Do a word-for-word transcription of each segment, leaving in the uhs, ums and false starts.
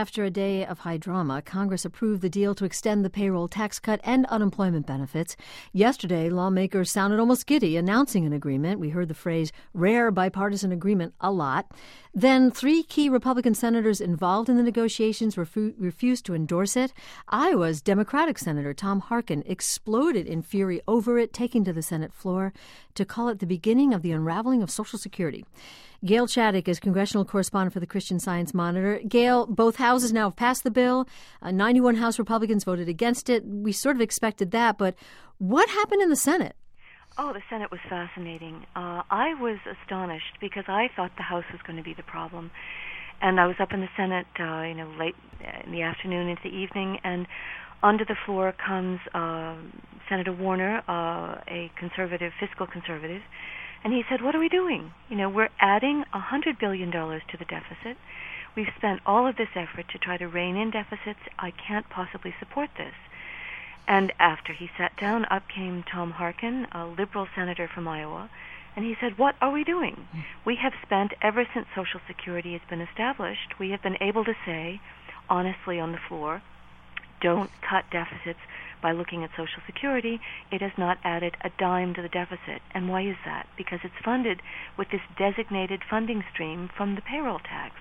after a day of high drama, Congress approved the deal to extend the payroll tax cut and unemployment benefits. Yesterday, lawmakers sounded almost giddy announcing an agreement. We heard the phrase rare bipartisan agreement a lot. Then three key Republican senators involved in the negotiations refu- refused to endorse it. Iowa's Democratic Senator Tom Harkin exploded in fury over it, taking to the Senate floor to call it the beginning of the unraveling of Social Security. Gail Chaddock is congressional correspondent for the Christian Science Monitor. Gail, both houses now have passed the bill. Uh, ninety-one House Republicans voted against it. We sort of expected that, but what happened in the Senate? Oh, the Senate was fascinating. Uh, I was astonished because I thought the House was going to be the problem. And I was up in the Senate, uh, you know, late in the afternoon into the evening, and onto the floor comes uh, Senator Warner, uh, a conservative, fiscal conservative, and he said, what are we doing? You know, we're adding one hundred billion dollars to the deficit. We've spent all of this effort to try to rein in deficits. I can't possibly support this. And after he sat down, up came Tom Harkin, a liberal senator from Iowa, and he said, what are we doing? We have spent, ever since Social Security has been established, we have been able to say, honestly on the floor, don't cut deficits by looking at Social Security. It has not added a dime to the deficit. And why is that? Because it's funded with this designated funding stream from the payroll tax.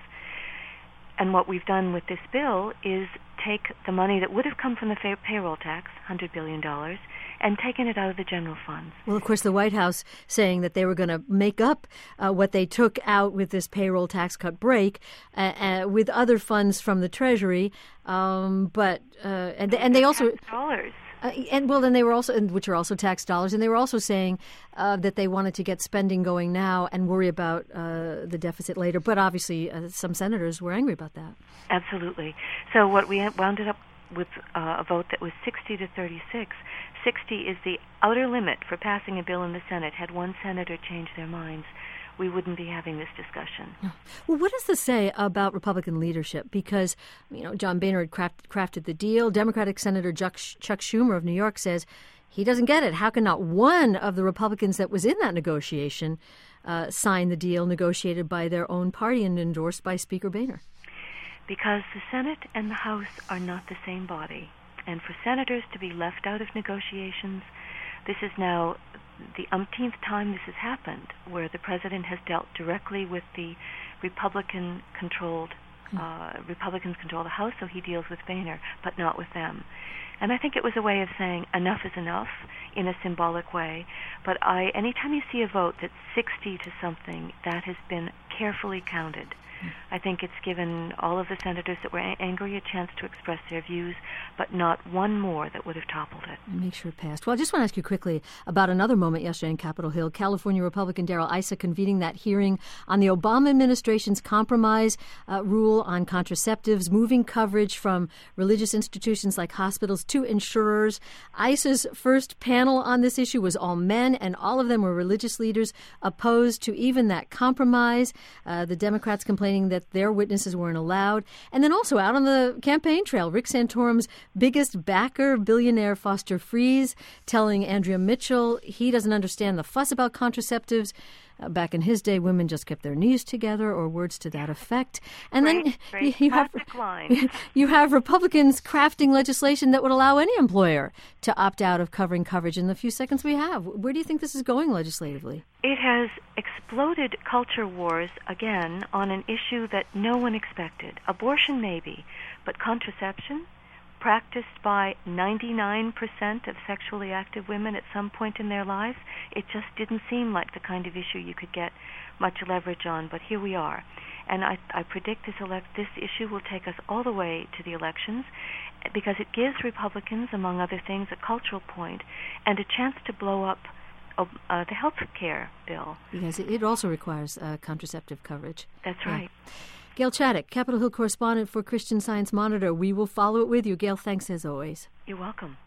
And what we've done with this bill is take the money that would have come from the fa- payroll tax, one hundred billion dollars, and taken it out of the general funds. Well, of course, the White House saying that they were going to make up uh, what they took out with this payroll tax cut break uh, uh, with other funds from the Treasury. Um, but uh, and, and they also dollars. Uh, and well, then they were also, which are also tax dollars, and they were also saying uh, that they wanted to get spending going now and worry about uh, the deficit later. But obviously, uh, some senators were angry about that. Absolutely. So what we wound up with uh, a vote that was sixty to thirty-six. sixty is the outer limit for passing a bill in the Senate. Had one senator change their minds, we wouldn't be having this discussion. Well, what does this say about Republican leadership? Because, you know, John Boehner had craft, crafted the deal. Democratic Senator Chuck, Chuck Schumer of New York says he doesn't get it. How can not one of the Republicans that was in that negotiation uh, sign the deal negotiated by their own party and endorsed by Speaker Boehner? Because the Senate and the House are not the same body. And for senators to be left out of negotiations, this is now the umpteenth time this has happened, where the president has dealt directly with the Republican-controlled, uh, Republicans control the House, so he deals with Boehner, but not with them. And I think it was a way of saying enough is enough in a symbolic way. But I, anytime you see a vote that's sixty to something, that has been carefully counted. I think it's given all of the senators that were a- angry a chance to express their views, but not one more that would have toppled it. Make sure it passed. Well, I just want to ask you quickly about another moment yesterday in Capitol Hill. California Republican Darrell Issa convening that hearing on the Obama administration's compromise uh, rule on contraceptives, moving coverage from religious institutions like hospitals to insurers. Issa's first panel on this issue was all men, and all of them were religious leaders opposed to even that compromise. Uh, the Democrats complaining that their witnesses weren't allowed. And then also out on the campaign trail, Rick Santorum's biggest backer, billionaire Foster Friess, telling Andrea Mitchell he doesn't understand the fuss about contraceptives. Uh, back in his day, women just kept their knees together, or words to that effect. And great, then great you, you have line. you have Republicans crafting legislation that would allow any employer to opt out of covering coverage in the few seconds we have. Where do you think this is going legislatively? It has exploded culture wars again on an issue that no one expected. Abortion maybe, but contraception, practiced by ninety-nine percent of sexually active women at some point in their lives, it just didn't seem like the kind of issue you could get much leverage on, but here we are. And I, I predict this, elect, this issue will take us all the way to the elections, because it gives Republicans, among other things, a cultural point and a chance to blow up uh, the health care bill. Because it also requires uh, contraceptive coverage. That's right. Yeah. Gail Chaddock, Capitol Hill correspondent for Christian Science Monitor. We will follow it with you. Gail, thanks as always. You're welcome.